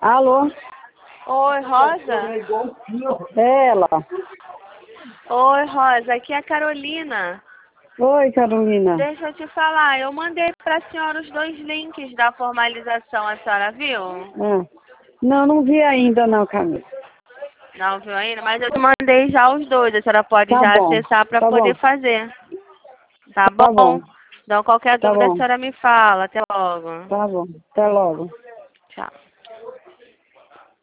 Alô? Oi, Rosa? É ela. Oi, Rosa, aqui é a Carolina. Oi, Carolina. Deixa eu te falar, eu mandei para a senhora os 2 links da formalização, a senhora viu? Ah. Não vi ainda não, Camila. Não viu ainda? Mas eu te mandei já os 2, a senhora pode Tá já bom, acessar para tá poder bom, fazer. Tá tá bom? bom, Então qualquer tá dúvida a bom, senhora me fala. Até logo. tá bom. Até logo. Tchau.